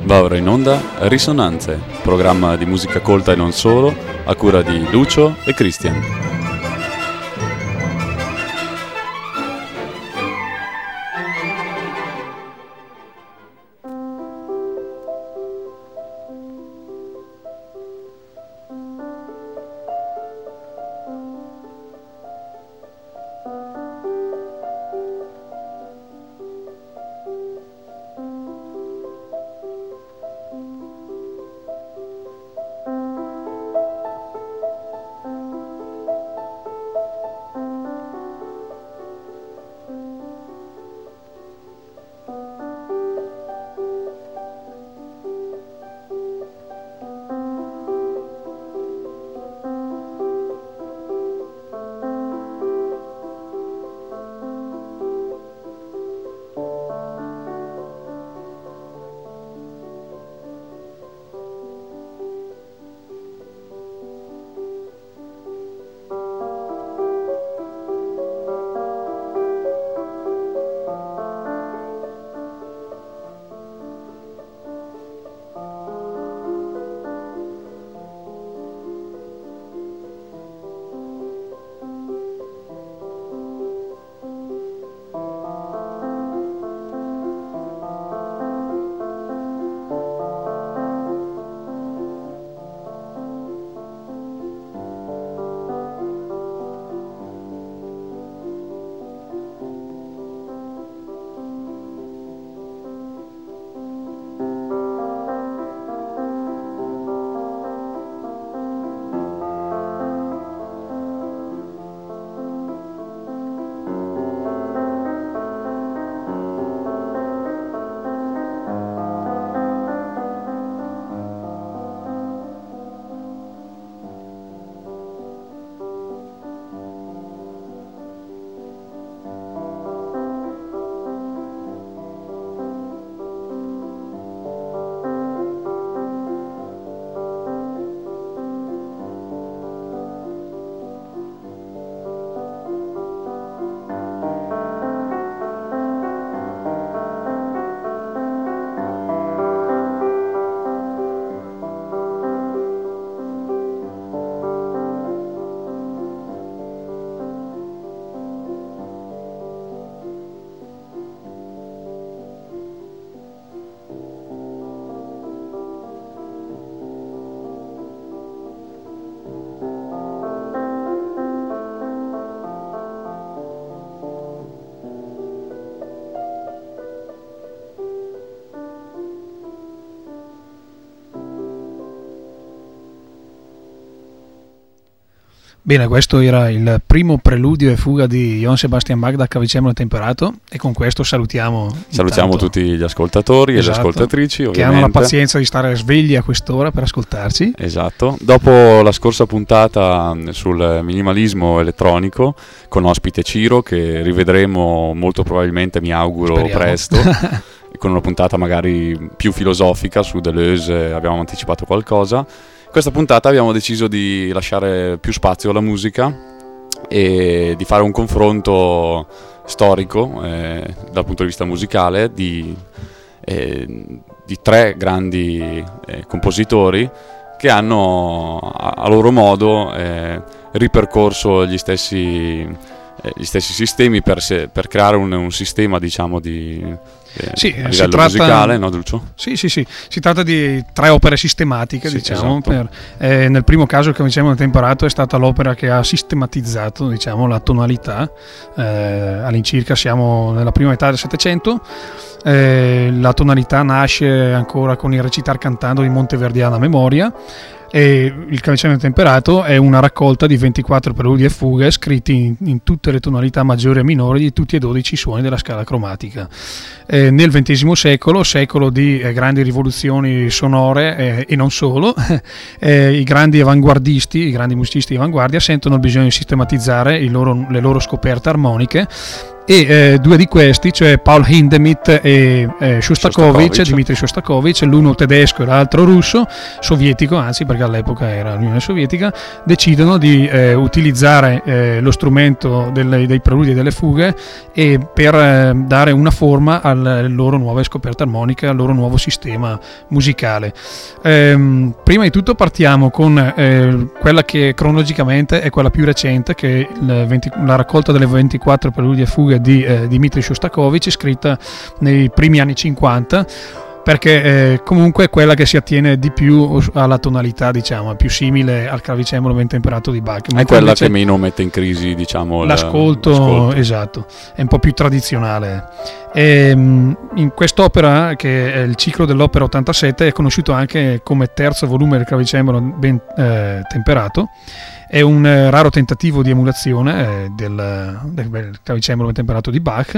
Va ora in onda Risonanze, programma di musica colta e non solo, a cura di Lucio e Christian. Bene, questo era il primo preludio e fuga di Johann Sebastian Bach da Clavicembalo Temperato, e con questo salutiamo tutti gli ascoltatori, esatto, e le ascoltatrici, ovviamente, che hanno la pazienza di stare svegli a quest'ora per ascoltarci. Esatto. Dopo la scorsa puntata sul minimalismo elettronico con ospite Ciro, che rivedremo molto probabilmente, mi auguro, speriamo, presto con una puntata magari più filosofica su Deleuze, abbiamo anticipato qualcosa. Questa puntata abbiamo deciso di lasciare più spazio alla musica e di fare un confronto storico dal punto di vista musicale di tre grandi compositori che hanno a loro modo ripercorso gli stessi sistemi per creare un sistema, diciamo, a livello musicale, no, Lucio? Sì, si tratta di tre opere sistematiche, sì, diciamo, esatto. Nel primo caso, il Clavicembalo Temperato è stata l'opera che ha sistematizzato, diciamo, la tonalità. All'incirca siamo nella prima metà del Settecento. La tonalità nasce ancora con il recitar cantando di Monteverdiana a memoria, e il Clavicembalo Temperato è una raccolta di 24 preludi e fughe scritti in tutte le tonalità maggiori e minori di tutti e 12 i suoni della scala cromatica. Nel XX secolo di grandi rivoluzioni sonore e non solo, i grandi avanguardisti, i grandi musicisti di avanguardia sentono il bisogno di sistematizzare le loro scoperte armoniche e due di questi, cioè Paul Hindemith e Shostakovich, Dmitry Shostakovich, l'uno tedesco e l'altro russo, sovietico anzi, perché all'epoca era l'Unione Sovietica, decidono di utilizzare lo strumento dei preludi e delle fughe e per dare una forma alle loro nuove scoperte armoniche, al loro nuovo sistema musicale. Prima di tutto partiamo con quella che cronologicamente è quella più recente, che è la raccolta delle 24 preludi e fughe di Dmitry Shostakovich, scritta nei primi anni 50, perché comunque è quella che si attiene di più alla tonalità, diciamo, è più simile al clavicembalo ben temperato di Bach. È quella che meno mette in crisi, diciamo, l'ascolto. Esatto, è un po' più tradizionale. In quest'opera, che è il ciclo dell'opera 87, è conosciuto anche come terzo volume del clavicembalo ben temperato. È un raro tentativo di emulazione del clavicembalo ben temperato di Bach,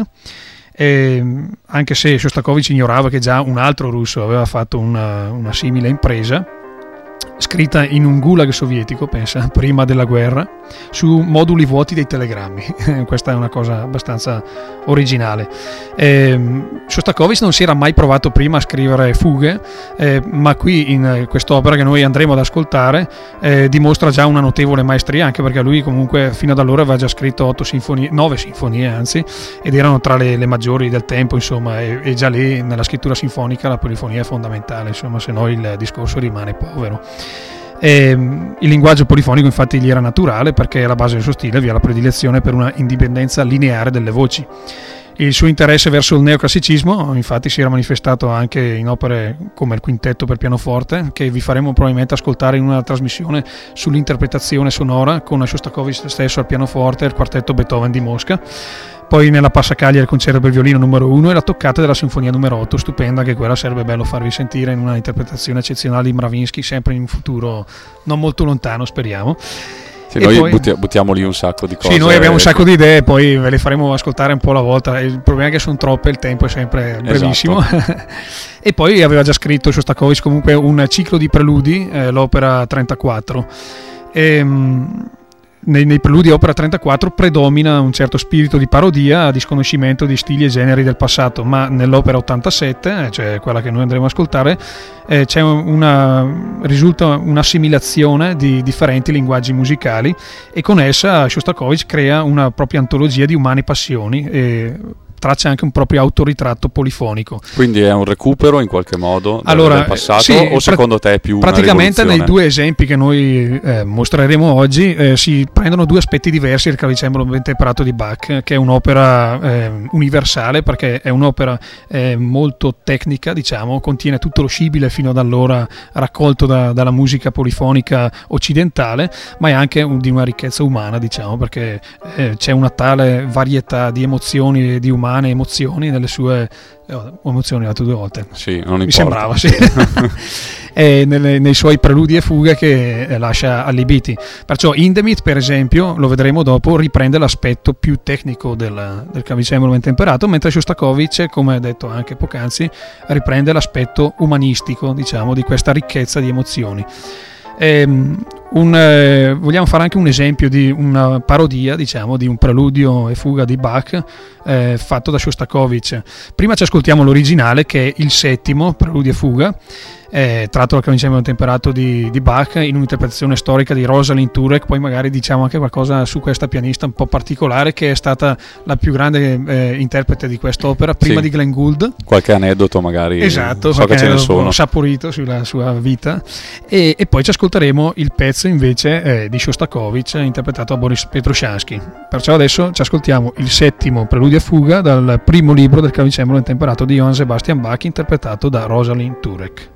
anche se Shostakovich ignorava che già un altro russo aveva fatto una simile impresa, scritta in un gulag sovietico, pensa, prima della guerra, su moduli vuoti dei telegrammi. Questa è una cosa abbastanza originale. Shostakovich non si era mai provato prima a scrivere fughe, ma qui in quest'opera che noi andremo ad ascoltare dimostra già una notevole maestria, anche perché lui comunque fino ad allora aveva già scritto 9 sinfonie anzi, ed erano tra le maggiori del tempo, insomma, e già lì nella scrittura sinfonica la polifonia è fondamentale, insomma, se no il discorso rimane povero. Il linguaggio polifonico infatti gli era naturale, perché alla base del suo stile vi è la predilezione per una indipendenza lineare delle voci. Il suo interesse verso il neoclassicismo infatti si era manifestato anche in opere come il quintetto per pianoforte, che vi faremo probabilmente ascoltare in una trasmissione sull'interpretazione sonora con Shostakovich stesso al pianoforte e il quartetto Beethoven di Mosca. Poi nella passacaglia il concerto per violino numero 1 e la toccata della sinfonia numero 8, stupenda, che quella sarebbe bello farvi sentire in una interpretazione eccezionale di Mravinsky, sempre in un futuro non molto lontano, speriamo. Sì, noi poi buttiamo lì un sacco di cose. Sì, noi abbiamo un sacco di idee, poi ve le faremo ascoltare un po' alla volta. Il problema è che sono troppe, il tempo è sempre brevissimo. Esatto. E poi aveva già scritto Shostakovich comunque un ciclo di preludi, l'opera 34. Nei preludi opera 34 predomina un certo spirito di parodia a disconoscimento di stili e generi del passato, ma nell'opera 87, cioè quella che noi andremo a ascoltare, risulta un'assimilazione di differenti linguaggi musicali, e con essa Shostakovich crea una propria antologia di umane passioni e traccia anche un proprio autoritratto polifonico. Quindi è un recupero in qualche modo del passato, sì, o secondo te è più praticamente nei due esempi che noi mostreremo oggi si prendono due aspetti diversi del clavicembalo ben temperato di Bach, che è un'opera universale, perché è un'opera molto tecnica, diciamo, contiene tutto lo scibile fino ad allora raccolto dalla musica polifonica occidentale, ma è anche di una ricchezza umana, diciamo, perché c'è una tale varietà di emozioni e di umane emozioni nelle sue emozioni ho detto due volte, sì, non importa. Mi sembrava, sì. nei suoi preludi e fughe che lascia allibiti. Perciò Hindemith, per esempio, lo vedremo dopo, riprende l'aspetto più tecnico del clavicembalo ben temperato, mentre Shostakovich, come detto anche poc'anzi, riprende l'aspetto umanistico, diciamo, di questa ricchezza di emozioni. Vogliamo fare anche un esempio di una parodia, diciamo, di un preludio e fuga di Bach fatto da Shostakovich. Prima ci ascoltiamo l'originale, che è il settimo preludio e fuga, tratto dal clavicembalo temperato di Bach, in un'interpretazione storica di Rosalind Turek. Poi magari diciamo anche qualcosa su questa pianista un po' particolare, che è stata la più grande interprete di quest'opera, prima di Glenn Gould. Qualche aneddoto magari, esatto, so che ce ne sono, ho saporito sulla sua vita, e poi ci ascolteremo il pezzo invece di Shostakovich interpretato da Boris Petroshansky. Perciò adesso ci ascoltiamo il settimo preludio e fuga dal primo libro del clavicembalo temperato di Johann Sebastian Bach, interpretato da Rosalind Turek.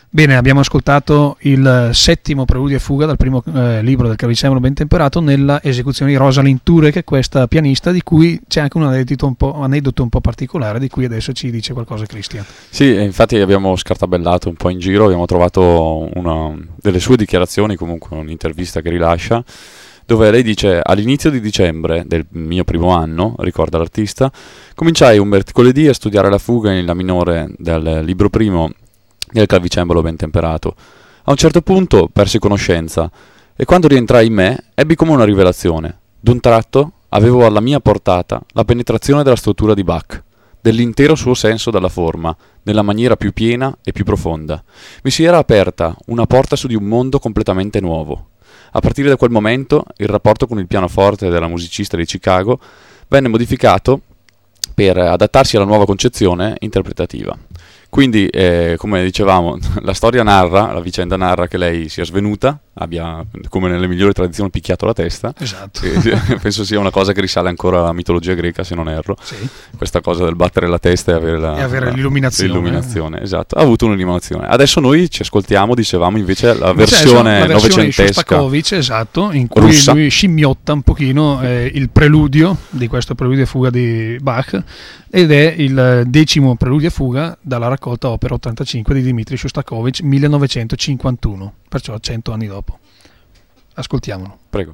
Bene, abbiamo ascoltato il settimo preludio e fuga dal primo libro del Clavicembalo ben temperato nella esecuzione di Rosalind Turek, questa pianista di cui c'è anche un aneddoto un po' particolare di cui adesso ci dice qualcosa Christian. Sì, infatti abbiamo scartabellato un po' in giro, abbiamo trovato una delle sue dichiarazioni, comunque un'intervista che rilascia, dove lei dice: all'inizio di dicembre del mio primo anno, ricorda l'artista, cominciai un mercoledì a studiare la fuga in La minore del libro primo del Clavicembalo ben temperato. A un certo punto persi conoscenza e quando rientrai in me ebbi come una rivelazione. D'un tratto avevo alla mia portata la penetrazione della struttura di Bach, dell'intero suo senso dalla forma, nella maniera più piena e più profonda. Mi si era aperta una porta su di un mondo completamente nuovo. A partire da quel momento il rapporto con il pianoforte della musicista di Chicago venne modificato per adattarsi alla nuova concezione interpretativa. Quindi, come dicevamo, la vicenda narra che lei sia svenuta, abbia, come nelle migliori tradizioni, picchiato la testa. Esatto. Penso sia una cosa che risale ancora alla mitologia greca, se non erro. Sì. Questa cosa del battere la testa e avere l'illuminazione. Esatto, ha avuto un'illuminazione. Adesso noi ci ascoltiamo, dicevamo, invece la versione novecentesca. Shostakovich, esatto, in cui russa. Lui scimmiotta un pochino il preludio di questo preludio e fuga di Bach, ed è il 10° preludio e fuga dalla raccolta opera 85 di Dmitri Shostakovich, 1951, perciò 100 anni dopo. Ascoltiamolo. Prego.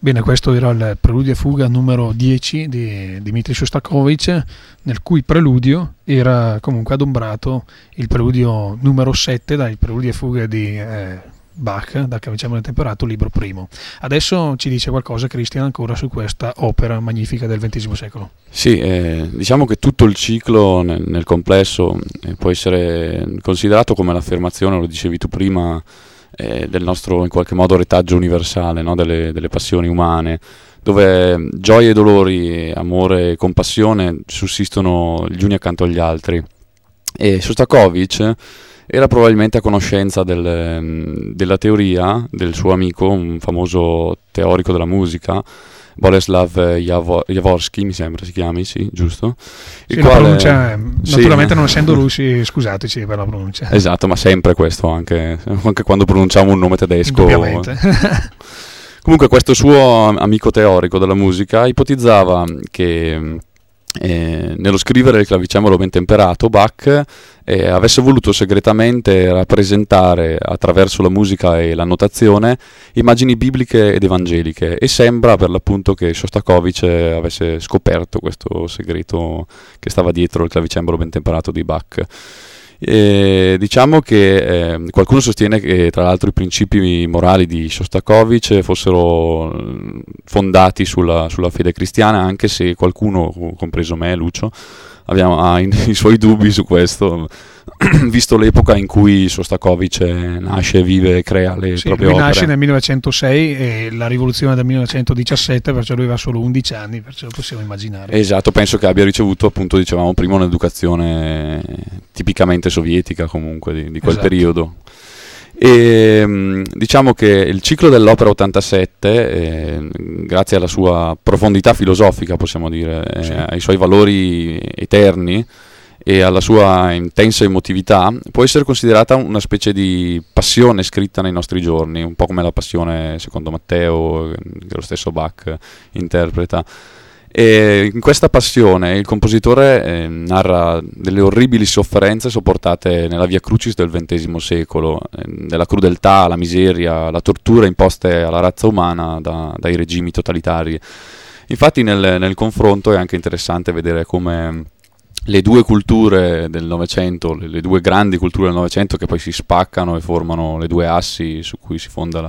Bene, questo era il Preludio e Fuga numero 10 di Dmitri Shostakovich, nel cui preludio era comunque adombrato il preludio numero 7 dai Preludi e Fughe di Bach, dal Clavicembalo Intemperato, libro primo. Adesso ci dice qualcosa Christian ancora su questa opera magnifica del XX secolo. Sì, diciamo che tutto il ciclo nel complesso può essere considerato come l'affermazione, lo dicevi tu prima, del nostro in qualche modo retaggio universale, no? delle passioni umane, dove gioia e dolori, amore e compassione sussistono gli uni accanto agli altri. E Shostakovich era probabilmente a conoscenza della teoria del suo amico, un famoso teorico della musica, Boleslav Yavorsky, mi sembra si chiami, sì, giusto? Il quale, la pronuncia, naturalmente non essendo russi, scusateci per la pronuncia. Esatto, ma sempre questo, anche quando pronunciamo un nome tedesco. Ovviamente. Comunque questo suo amico teorico della musica ipotizzava che nello scrivere il Clavicembalo ben temperato Bach avesse voluto segretamente rappresentare attraverso la musica e la notazione immagini bibliche ed evangeliche, e sembra per l'appunto che Shostakovich avesse scoperto questo segreto che stava dietro il Clavicembalo ben temperato di Bach. Diciamo che qualcuno sostiene che tra l'altro i principi morali di Shostakovich fossero fondati sulla fede cristiana, anche se qualcuno, compreso me, Lucio, ha i suoi dubbi su questo, visto l'epoca in cui Shostakovich nasce, vive e crea le proprie opere. Nasce nel 1906 e la rivoluzione del 1917, perciò lui aveva solo 11 anni, perciò lo possiamo immaginare. Esatto, penso che abbia ricevuto, appunto, dicevamo prima, un'educazione tipicamente sovietica comunque di quel periodo. E diciamo che il ciclo dell'opera 87, grazie alla sua profondità filosofica, possiamo dire, sì, ai suoi valori eterni e alla sua intensa emotività, può essere considerata una specie di passione scritta nei nostri giorni, un po' come la passione secondo Matteo, che lo stesso Bach interpreta. E in questa passione il compositore narra delle orribili sofferenze sopportate nella Via Crucis del XX secolo, della crudeltà, la miseria, la tortura imposte alla razza umana dai regimi totalitari. Infatti nel confronto è anche interessante vedere come le due culture del Novecento, le due grandi culture del Novecento, che poi si spaccano e formano le due assi su cui si fonda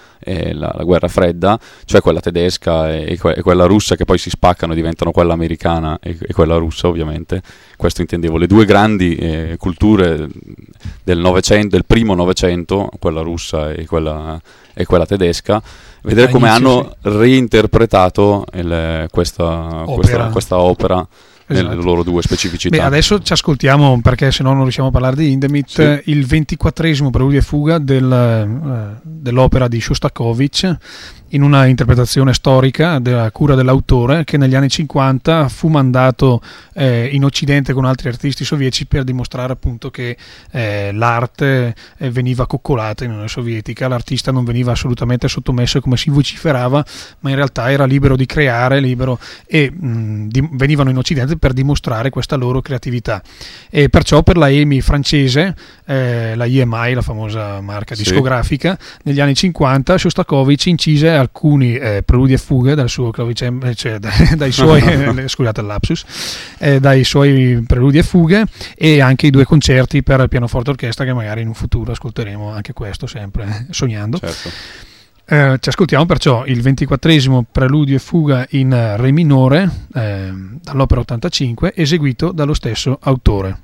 la guerra fredda, cioè quella tedesca e quella russa, che poi si spaccano e diventano quella americana e quella russa, ovviamente. Questo intendevo, le due grandi culture del Novecento, del primo Novecento, quella russa e quella tedesca, vedere come hanno reinterpretato questa opera nelle loro due specificità. Beh, adesso ci ascoltiamo, perché se no non riusciamo a parlare di Hindemith, sì, il 24esimo Preludio e Fuga dell'opera di Shostakovich, in una interpretazione storica della cura dell'autore, che negli anni 50 fu mandato in Occidente con altri artisti sovietici per dimostrare appunto che l'arte veniva coccolata in Unione Sovietica, l'artista non veniva assolutamente sottomesso come si vociferava, ma in realtà era libero di creare, venivano in Occidente per dimostrare questa loro creatività. E perciò per la EMI francese, la EMI, la famosa marca discografica, negli anni 50 Shostakovich incise alcuni preludi e fughe dal suo clavicembalo, cioè dai suoi scusate il lapsus, dai suoi preludi e fughe, e anche i due concerti per pianoforte e orchestra, che magari in un futuro ascolteremo anche questo, sempre sognando. Certo. Ci ascoltiamo perciò il 24esimo Preludio e Fuga in Re minore dall'opera 85, eseguito dallo stesso autore.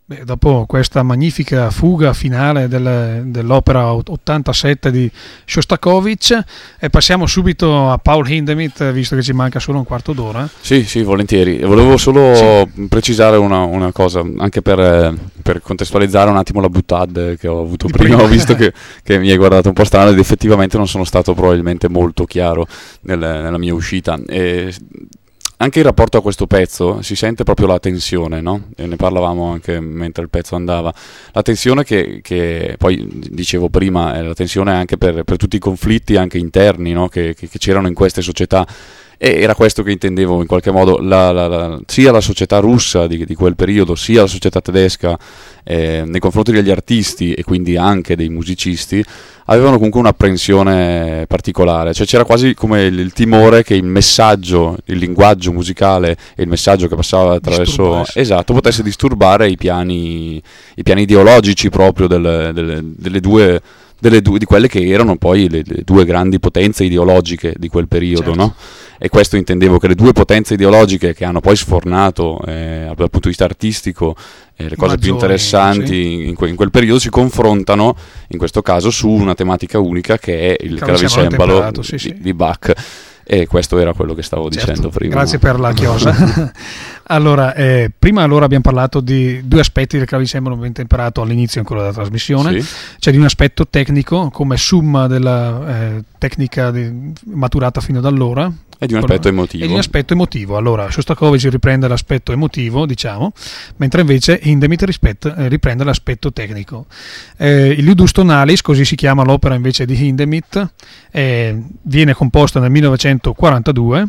Dopo questa magnifica fuga finale dell'opera 87 di Shostakovich, passiamo subito a Paul Hindemith, visto che ci manca solo un quarto d'ora. Sì, volentieri. Volevo solo precisare una cosa, anche per contestualizzare un attimo la boutade che ho avuto prima. Ho visto che mi hai guardato un po' strano ed effettivamente non sono stato probabilmente molto chiaro nella mia uscita. Anche in rapporto a questo pezzo si sente proprio la tensione, no? E ne parlavamo anche mentre il pezzo andava. La tensione che poi dicevo prima, la tensione anche per tutti i conflitti anche interni, no? che c'erano in queste società. E era questo che intendevo in qualche modo, sia la società russa di quel periodo, sia la società tedesca nei confronti degli artisti e quindi anche dei musicisti, avevano comunque un'apprensione particolare, cioè c'era quasi come il timore che il messaggio, il linguaggio musicale e il messaggio che passava attraverso, potesse disturbare i piani ideologici proprio delle due di quelle che erano poi le due grandi potenze ideologiche di quel periodo, certo. No? E questo intendevo, che le due potenze ideologiche che hanno poi sfornato dal punto di vista artistico le cose più interessanti sì. in quel periodo si confrontano in questo caso su una tematica unica che è il clavicembalo di Bach. E questo era quello che stavo dicendo prima. Grazie per la chiosa. Allora, prima abbiamo parlato di due aspetti del clavicembalo ben temperato all'inizio ancora della trasmissione. Sì. C'è di un aspetto tecnico come summa della tecnica maturata fino ad allora. E di un aspetto emotivo. E di un aspetto emotivo. Allora, Shostakovich riprende l'aspetto emotivo, diciamo, mentre invece Hindemith riprende l'aspetto tecnico. Il Ludus Tonalis, così si chiama l'opera invece di Hindemith, viene composta nel 1942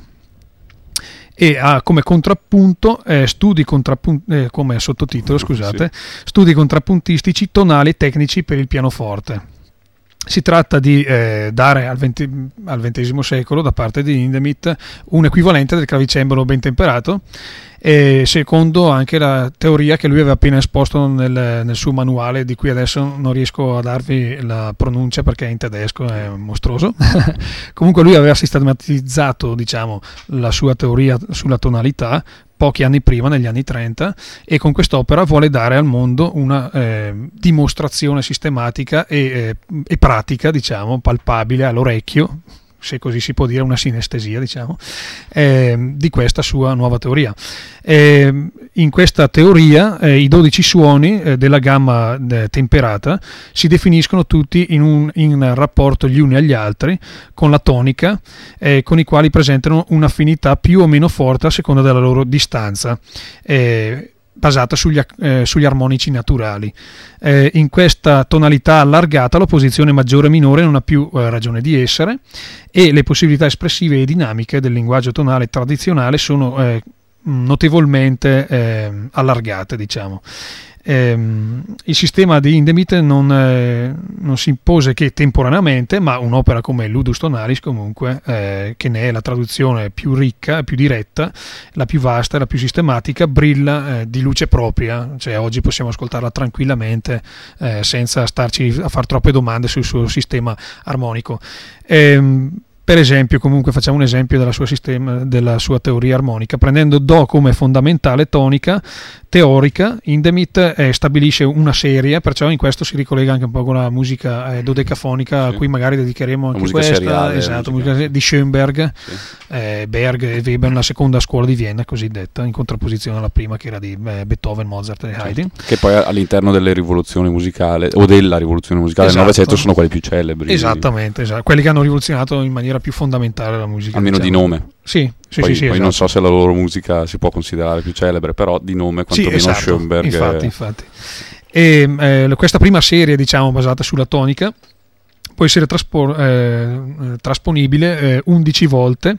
e ha come contrappunto come sottotitolo, scusate, sì. Studi contrappuntistici tonali e tecnici per il pianoforte. Si tratta di dare al XX secolo da parte di Hindemith un equivalente del clavicembalo ben temperato, secondo anche la teoria che lui aveva appena esposto nel suo manuale, di cui adesso non riesco a darvi la pronuncia perché è in tedesco, è mostruoso. Comunque lui aveva sistematizzato, diciamo, la sua teoria sulla tonalità pochi anni prima, negli anni 30, e con quest'opera vuole dare al mondo una dimostrazione sistematica e pratica, diciamo, palpabile all'orecchio, se così si può dire, una sinestesia, diciamo, di questa sua nuova teoria. In questa teoria i 12 suoni della gamma temperata si definiscono tutti in rapporto gli uni agli altri con la tonica, con i quali presentano un'affinità più o meno forte a seconda della loro distanza, basata sugli armonici naturali. In questa tonalità allargata la posizione maggiore e minore non ha più ragione di essere, e le possibilità espressive e dinamiche del linguaggio tonale tradizionale sono notevolmente allargate, diciamo. Il sistema di Hindemith non si impose che temporaneamente, ma un'opera come Ludus Tonalis comunque, che ne è la traduzione più ricca, più diretta, la più vasta, la più sistematica, brilla di luce propria, cioè oggi possiamo ascoltarla tranquillamente senza starci a fare troppe domande sul suo sistema armonico. Per esempio, comunque facciamo un esempio della sua teoria armonica. Prendendo Do come fondamentale tonica teorica, Hindemith stabilisce una serie, perciò in questo si ricollega anche un po' con la musica dodecafonica, sì. A cui magari dedicheremo anche questa, seriale, esatto, musica di Schoenberg, sì. Berg e Weber, la seconda scuola di Vienna cosiddetta, in contrapposizione alla prima che era di Beethoven, Mozart e Haydn. Che poi all'interno delle rivoluzioni musicali o della rivoluzione musicale del Novecento sono quelli più celebri. Esattamente, quelli che hanno rivoluzionato in maniera più fondamentale la musica, almeno diciamo. Di nome. Sì, poi esatto. Non so se la loro musica si può considerare più celebre, però di nome quantomeno sì, esatto. Schoenberg. Infatti. E questa prima serie, diciamo, basata sulla tonica può essere trasponibile 11 volte,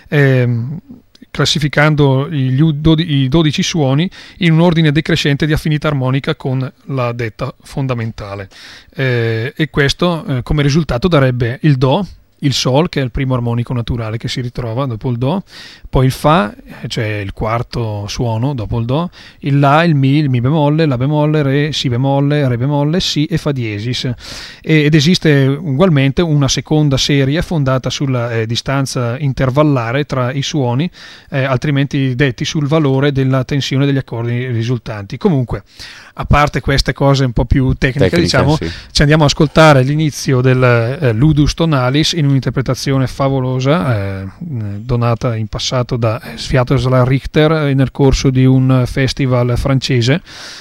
classificando i 12 suoni in un ordine decrescente di affinità armonica con la detta fondamentale, e questo come risultato darebbe il Do, il Sol, che è il primo armonico naturale che si ritrova dopo il Do, poi il Fa, cioè il quarto suono dopo il Do, il La, il Mi bemolle, La bemolle, Re, Si bemolle, Re bemolle, Si e Fa diesis. Ed esiste ugualmente una seconda serie fondata sulla distanza intervallare tra i suoni, altrimenti detti sul valore della tensione degli accordi risultanti. Comunque, a parte queste cose un po' più tecniche, diciamo, sì, ci andiamo a ascoltare l'inizio del Ludus Tonalis in un'interpretazione favolosa, donata in passato da Sviatoslav Richter nel corso di un festival francese.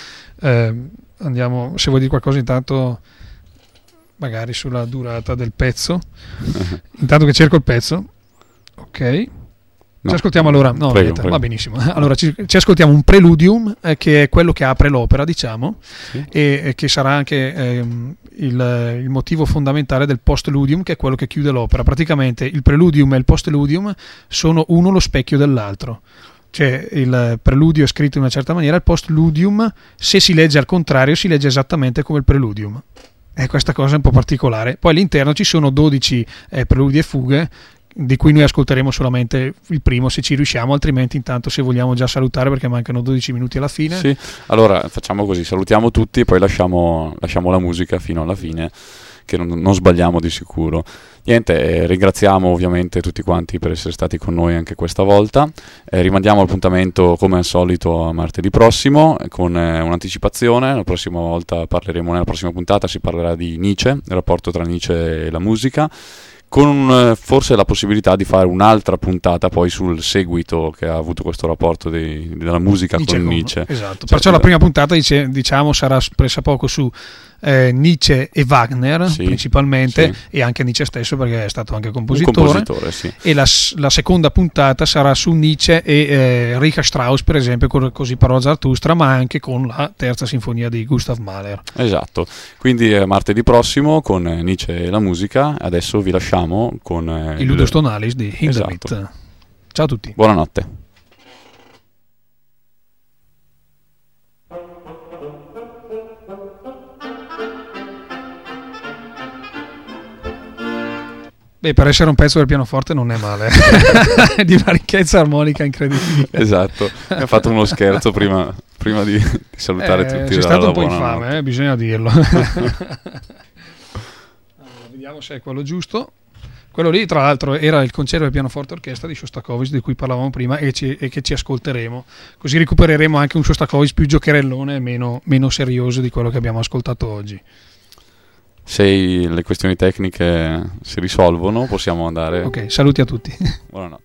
Andiamo, se vuoi dire qualcosa intanto, magari sulla durata del pezzo, intanto che cerco il pezzo. Ok. No, ci ascoltiamo allora, no, prego. Va benissimo. Allora ci ascoltiamo un preludium che è quello che apre l'opera, diciamo, sì, e che sarà anche il motivo fondamentale del postludium, che è quello che chiude l'opera. Praticamente il preludium e il postludium sono uno lo specchio dell'altro. Cioè il preludio è scritto in una certa maniera, il postludium, se si legge al contrario, si legge esattamente come il preludium. E questa cosa è un po' particolare. Poi all'interno ci sono 12 preludi e fughe, di cui noi ascolteremo solamente il primo se ci riusciamo, altrimenti intanto se vogliamo già salutare, perché mancano 12 minuti alla fine. Sì, allora facciamo così, salutiamo tutti e poi lasciamo la musica fino alla fine, che non sbagliamo di sicuro. Niente, ringraziamo ovviamente tutti quanti per essere stati con noi anche questa volta, rimandiamo l'appuntamento come al solito a martedì prossimo con un'anticipazione. La prossima volta nella prossima puntata si parlerà di Nietzsche, il rapporto tra Nietzsche e la musica, con forse la possibilità di fare un'altra puntata poi sul seguito che ha avuto questo rapporto della musica con Nietzsche. Esatto, perciò la prima puntata diciamo sarà pressappoco su Nietzsche e Wagner, sì, principalmente, sì, e anche Nietzsche stesso, perché è stato anche compositore, sì. E la seconda puntata sarà su Nietzsche e Richard Strauss, per esempio, con Così parlò Zarathustra, ma anche con la terza sinfonia di Gustav Mahler. Esatto, quindi martedì prossimo con Nietzsche e la musica. Adesso vi lasciamo con il Ludus Tonalis di Hindemith. Esatto. Ciao a tutti, buonanotte. Beh, per essere un pezzo del pianoforte non è male, di una ricchezza armonica incredibile. Esatto, mi ha fatto uno scherzo prima di salutare tutti. Sei stato un po' infame, bisogna dirlo. Allora, vediamo se è quello giusto. Quello lì, tra l'altro, era il concerto del pianoforte orchestra di Shostakovich, di cui parlavamo prima e che ci ascolteremo. Così recupereremo anche un Shostakovich più giocherellone e meno serioso di quello che abbiamo ascoltato oggi. Se le questioni tecniche si risolvono, possiamo andare. Ok, saluti a tutti. Buonanotte.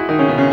Ciao.